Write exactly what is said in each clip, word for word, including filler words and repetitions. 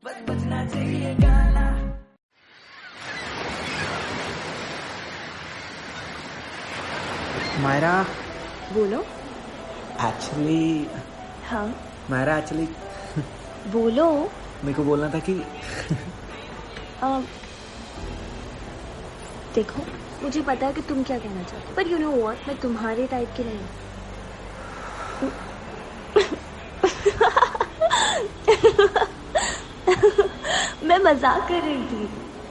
बस बजना चाहिए गाना। मायरा बोलो। एक्चुअली हाँ मायरा एक्चुअली बोलो। मेरे को बोलना था कि आ, देखो मुझे पता है कि तुम क्या कहना चाहते हो, पर यू नो व्हाट, मैं तुम्हारे टाइप की नहीं हूँ। मैं मजाक कर रही थी।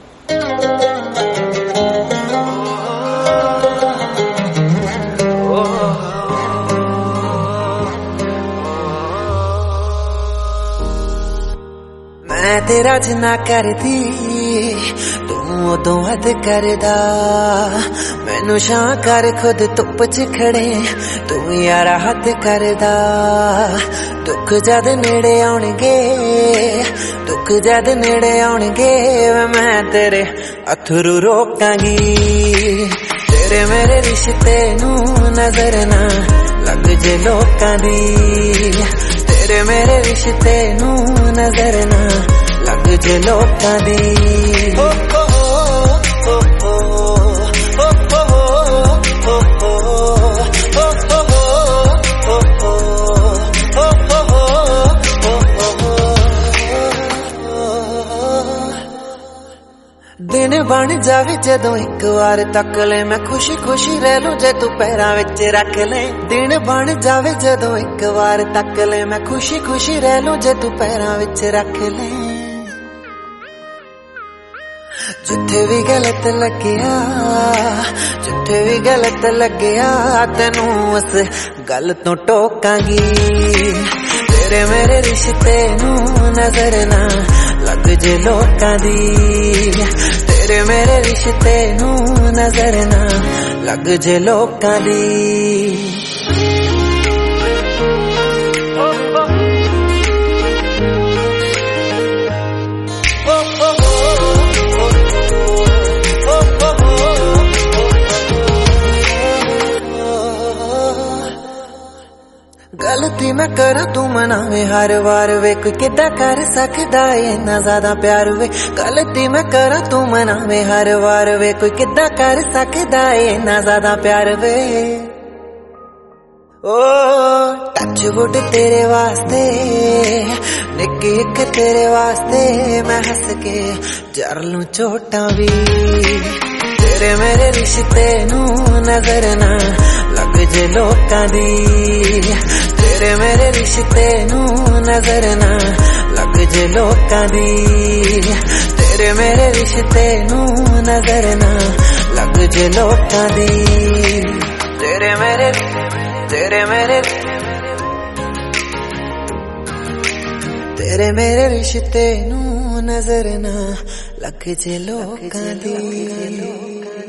मैं तेरा जिन्ना करदी तू उदों हद करदा, मैनू छां कर खुद धुप च खड़े तू यारा हद करदा। दुख जद नेड़े आउणगे दुख जद नेड़े आउणगे मैं तेरे अथरू रोकांगी। तेरे मेरे रिश्ते नू नजर ना लग जे लोकां दी, तेरे मेरे रिश्ते नू नजर ना लग जे लोकां दी। हो हो हो हो हो हो हो दिन बन जावे जदों एक बार तक ले मैं खुशी खुशी रह लूं जे तू पैरां विच रख ले। दिन बन जावे जदों एक बार तक ले मैं खुशी खुशी रह लूं जे तू पैरां विच रख ले। जिथे भी गलत लग्या जिथे भी गलत लग्या तेनू उस गल तो टोकांगी। तेरे मेरे रिश्ते नू नजर ना लग जे लोकां दी, तेरे मेरे रिश्ते नू नजर ना लग जे लोकां दी। गलती मैं करा तू मनावे हर बार वे, कोई किदा कर सकदा इन्ना ज्यादा प्यार वे। गलती मैं करा तू मनावे हर बार वे, कोई किदा कर सकदा इन्ना ज्यादा प्यार वे। ओ टच वुड तेरे वास्ते निक्की एक तेरे वास्ते मैं हंस के जर लूं चोटां भी। तेरे मेरे रिश्ते नू नजर ना लग जे लोकां दी, तेरे मेरे रिश्ते नू नजर ना लग जे लोकां दी। तेरे मेरे रिश्ते नू नजर ना लग जे लोकां दी। तेरे मेरे तेरे मेरे तेरे मेरे रिश्ते नू नजर ना लग जे लोकां दी।